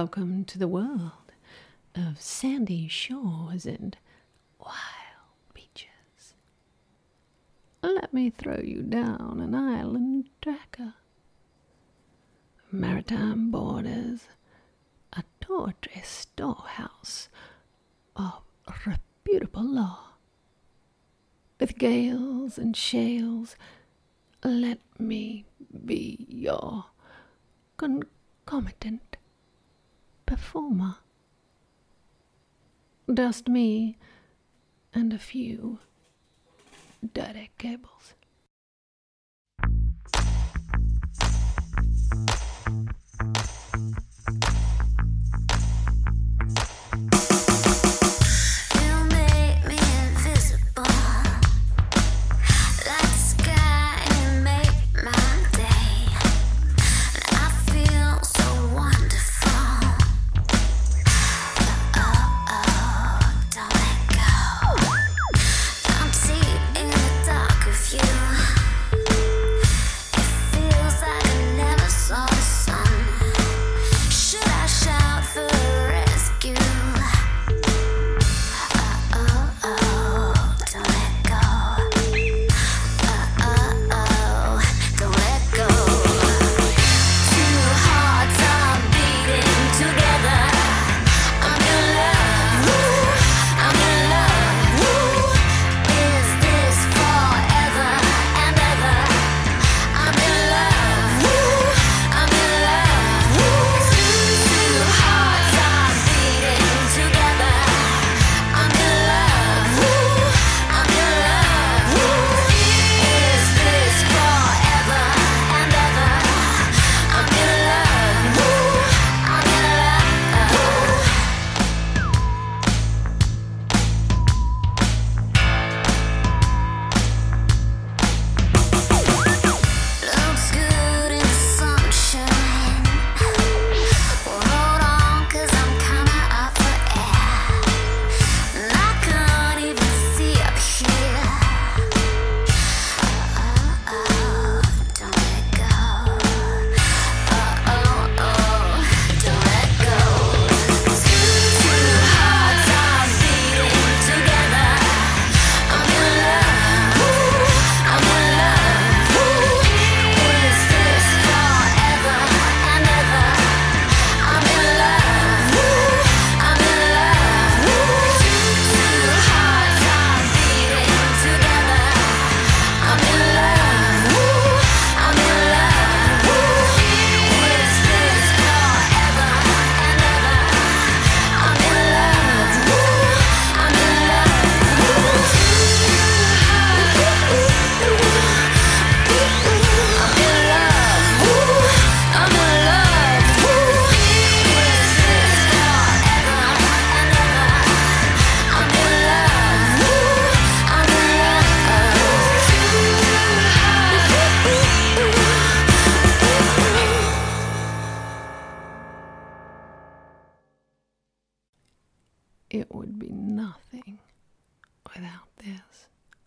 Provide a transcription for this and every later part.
Welcome to the world of sandy shores and wild beaches. Let me throw you down an island tracker. Maritime borders, a tawdry storehouse of reputable law. With gales and shales, let me be your concomitant performer. Dust me and a few dirty cables. It would be nothing without this.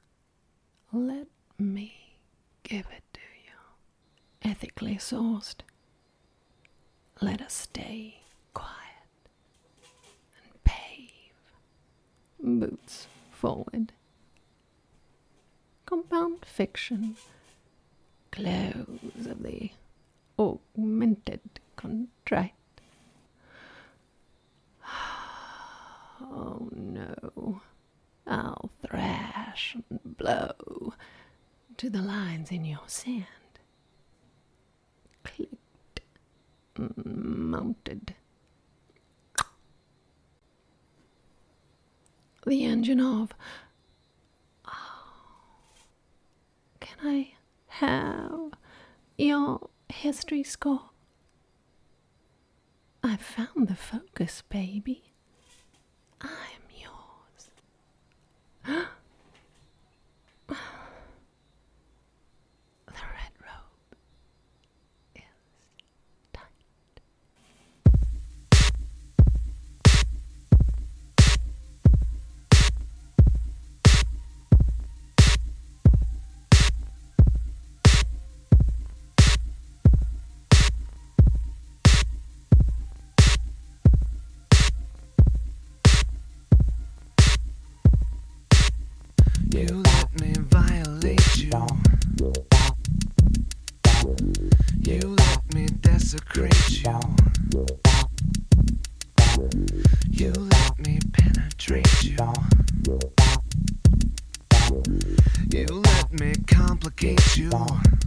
Let me give it to you. Ethically sourced. Let us stay quiet and pave. Boots forward. Compound fiction. Close of the augmented contrite. Oh no, I'll thrash and blow to the lines in your sand. Clicked, mounted. The engine of... Can I have your history score? I've found the focus, baby. I'm yours. The red robe is tight. You let me violate you. You let me desecrate you. You let me penetrate you. You let me complicate you.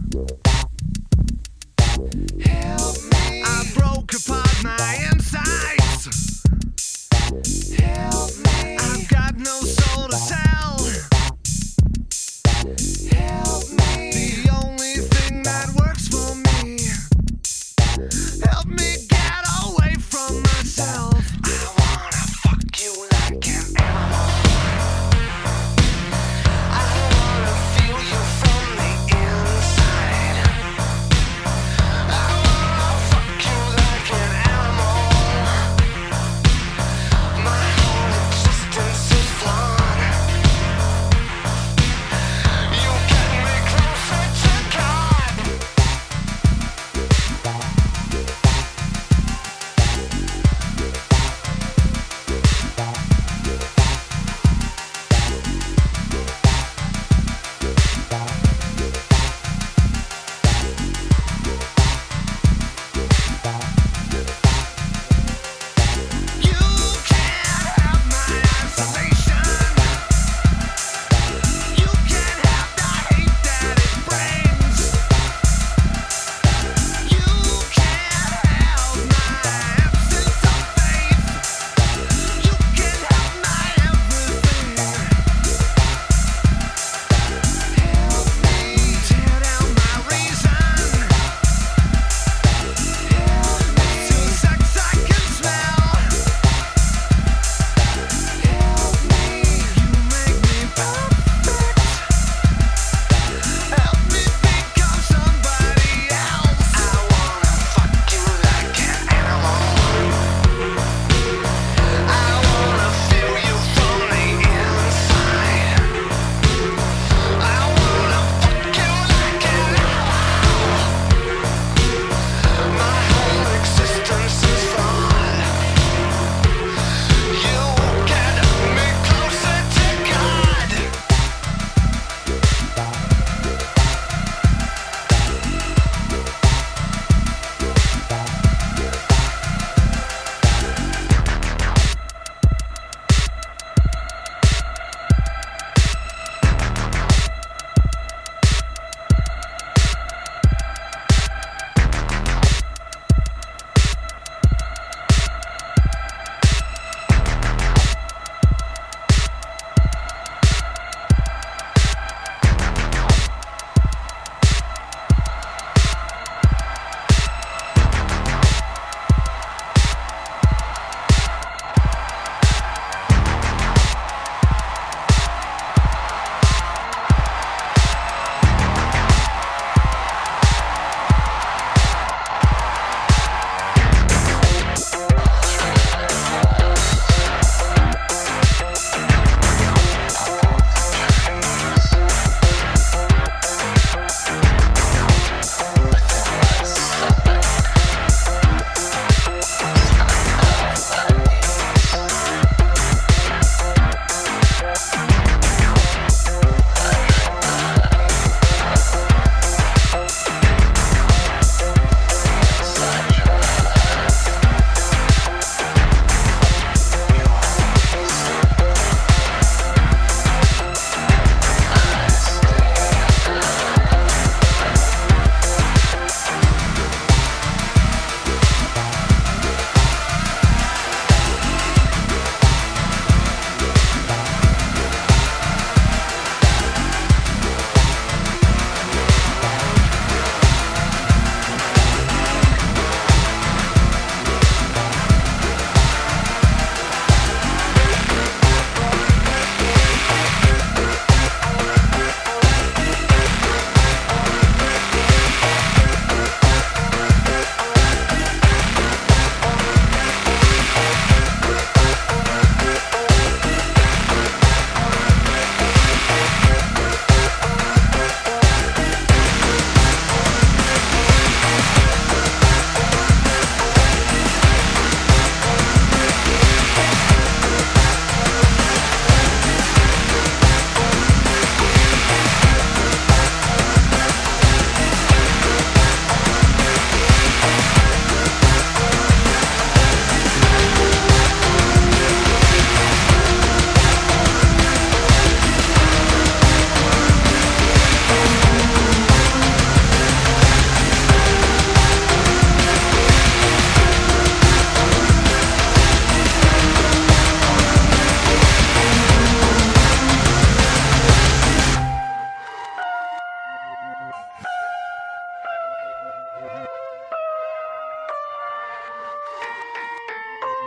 Help me. I broke apart my insides. Help me. I've got no soul to tell. Help me. The only thing that works for me. Help me get away from myself. I wanna fuck you like an animal. I wanna feel you from the inside. I wanna fuck you like an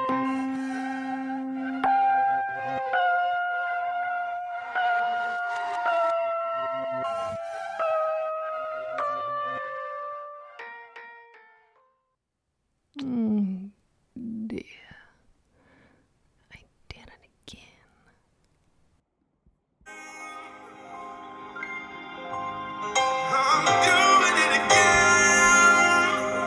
Dear, I did it again. I'm doing it again.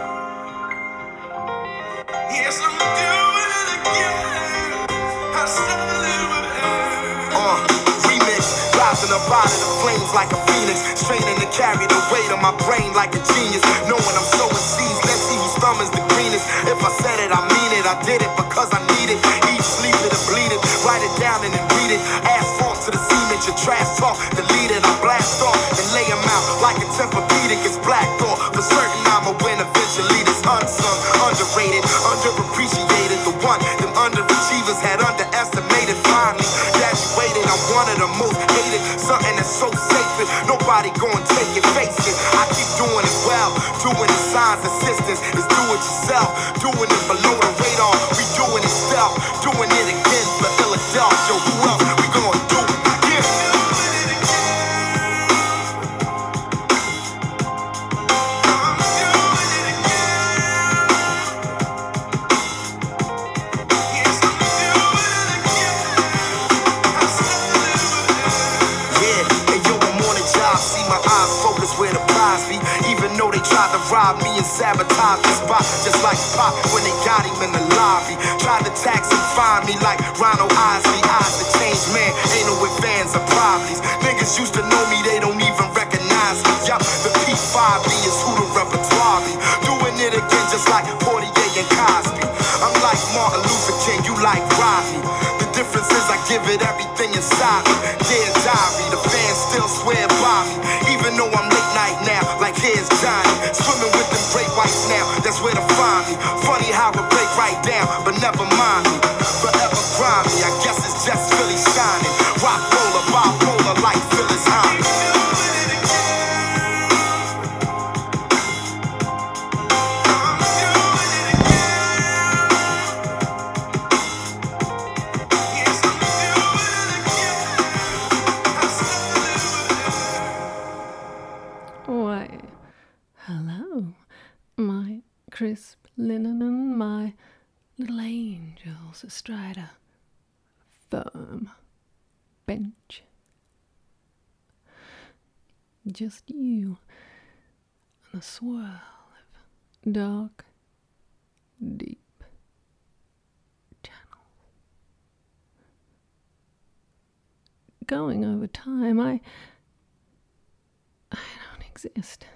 Yes, I'm doing it again. I started with remix, rising up out of the flames like a phoenix, straining to carry the weight of my brain like a genius. Knowing I'm sowing seeds, let's see whose thumb is the greenest. If I said it, I mean it. I did it because I need it. Eat, sleep it, and bleed it. Write it down and then read it. Asphalt to the cement, your trash talk, delete it. I blast off and lay them out like a Tempur-Pedic. It's black thought. For certain I'ma win eventually. This unsung, underrated, underappreciated. The one them underachievers had underestimated. Finally graduated. I'm one of the most hated. Something that's so sacred, nobody gon' take it. Face it, I keep doing it well. Doing the signs, assistance is do it yourself. Doing it below the radar. We doing it stealth. Doing it again for Philadelphia. Who else we gon' do it again? Rob me and sabotage the spot, just like Pop when they got him in the lobby. Tried to tax and find me like Ronald Isley. Eyes to change, man, ain't no ifs, ands, or problems. Niggas used to know me, they don't even recognize me. Yup, the P5B is who the repertoire be. Doing it again just like Portier and Cosby. I'm like Martin Luther King, you like Rodney. The difference is I give it everything inside me. Dear diary, the fans still swear by me. Even though I'm late night now, like here's Johnny. Swimming with them great whites now, that's where to find me. Funny how it break right down, but never mind me. Forever grimy, I guess it's just Philly shining. Rock roller, bipolar, like Phyllis Hyman. Why, hello, my crisp linen and my little angels astride a firm bench. Just you and a swirl of dark, deep channels. Going over time, I don't exist.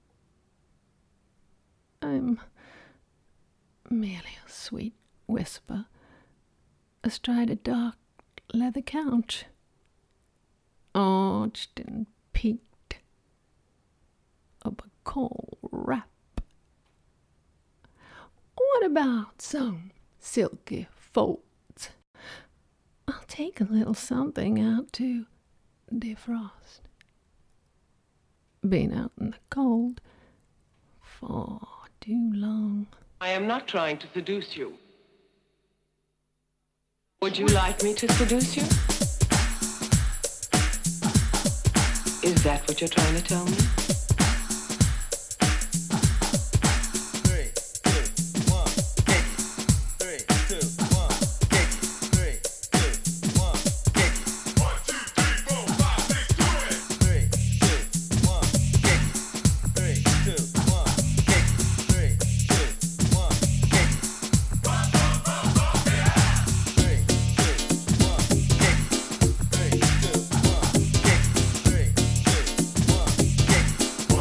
I'm merely a sweet whisper astride a dark leather couch, arched and peaked up a coal wrap. What about some silky folds? I'll take a little something out to defrost. Been out in the cold for too long. I am not trying to seduce you. Would you like me to seduce you? Is that what you're trying to tell me? 3, 2, 1, kick it. 3, 2, 1, kick it. 3, 2, 1, kick it. 1, 2, 3, 4, 5, 6, do it. 3, 2, 1, kick it. 3, 2, 1, kick it. 3, 2, 1, kick it. 3, 2, 1, kick it. 3, 2, 1, kick it. 3, 2, 1, kick it.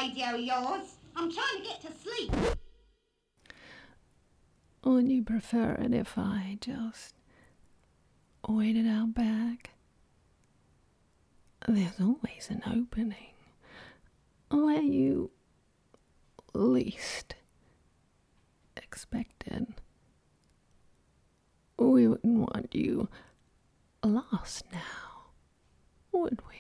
radio, yours. I'm trying to get to sleep. Would you prefer it if I just waited out back? There's always an opening where you least expect it. We wouldn't want you lost now, would we?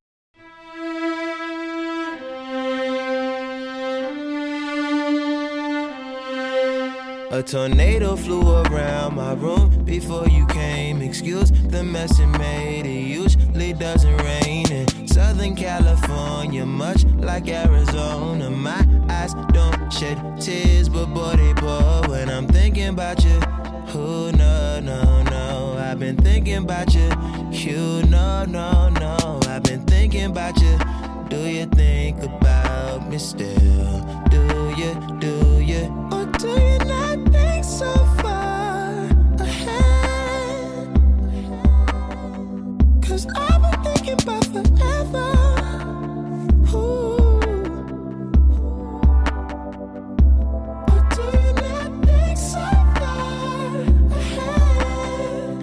A tornado flew around my room before you came. Excuse the mess it made. It usually doesn't rain in Southern California, much like Arizona. My eyes don't shed tears, but boy they pour when I'm thinking about you. Oh no, no, no, I've been thinking about you. You no, no, no, I've been thinking about you. Do you think about me still? Do you, or do you not think so far ahead? 'Cause I've been thinking about forever. Ooh. Or do you not think so far ahead?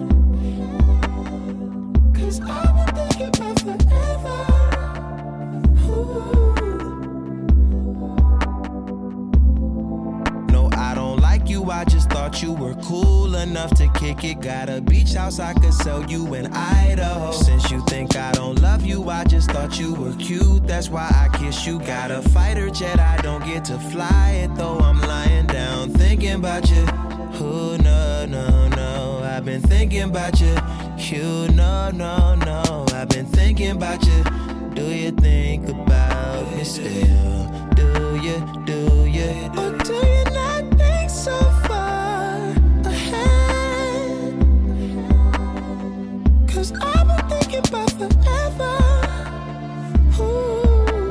'Cause I've been thinking about forever. No, I don't like you, I just thought you were cool enough to kick it. Got a beach house I could sell you in Idaho. Since you think I don't love you, I just thought you were cute, that's why I kiss you. Got a fighter jet, I don't get to fly it, though I'm lying down thinking about you. Oh no, no, no, I've been thinking about you. You no, no, no, I've been thinking about you. Do you think about me still? Do you, or do you not think so far ahead? 'Cause I've been thinking about forever. Ooh.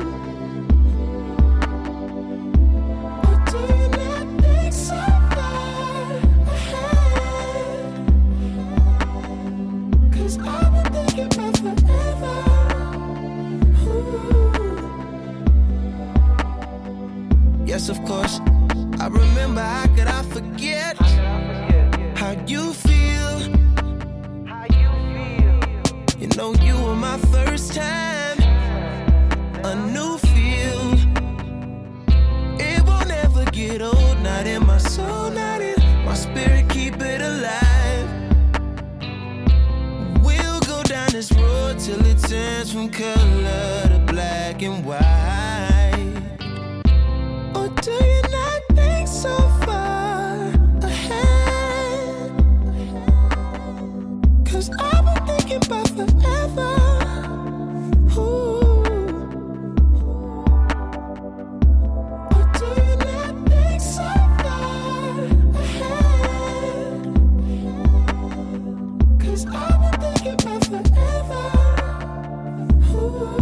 Or do you not think so far ahead? 'Cause I've been thinking about forever. Yes, of course, I remember, how could I forget how you feel? You know you were my first time, a new feel. It won't ever get old, not in my soul, not in my spirit, keep it alive. We'll go down this road till it turns from color to black and white. Or do you not think so far ahead? 'Cause I've been thinking about forever. Ooh. Or do you not think so far ahead? 'Cause I've been thinking about forever. Ooh.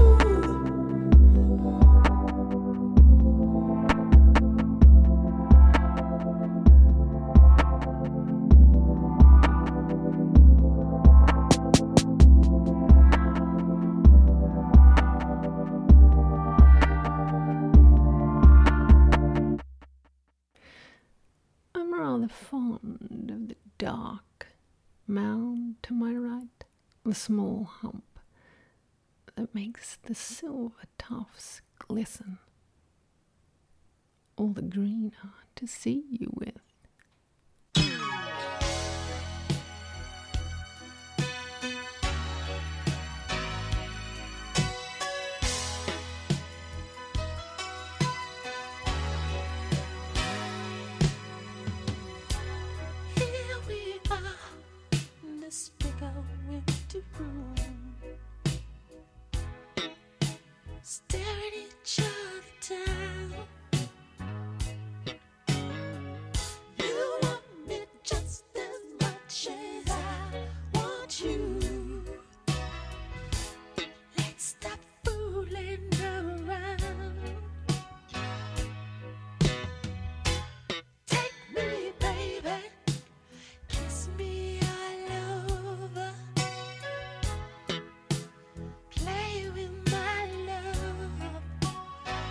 I'm rather fond of the dark mound to my right, the small hump that makes the silver tufts glisten, all the greener to see you with. Here we are in this big old empty room, staring each other down. You want me just as much as I want you. Let's stop fooling around. Take me, baby. Kiss me all over. Play with my love.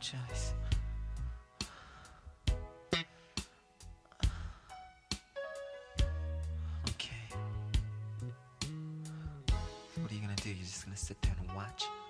choice. Okay. What are you gonna do? You're just gonna sit there and watch?